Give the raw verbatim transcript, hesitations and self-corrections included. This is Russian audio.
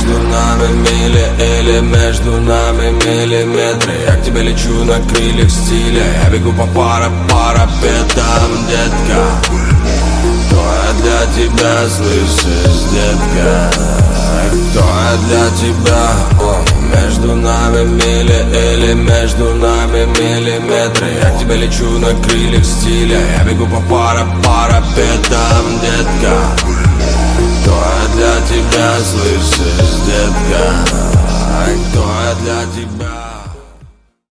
между нами мили или между нами миллиметры. Я к тебе лечу на крыльях стиля, я бегу по пара парапетам, детка. Кто я для тебя, слышишь, детка? Кто я для тебя? О, между нами мили или между нами миллиметры. Я к тебе лечу на крыльях стиля, я бегу по пара парапетам, детка. Кто я для тебя, слышишь, детка? Кто я для тебя?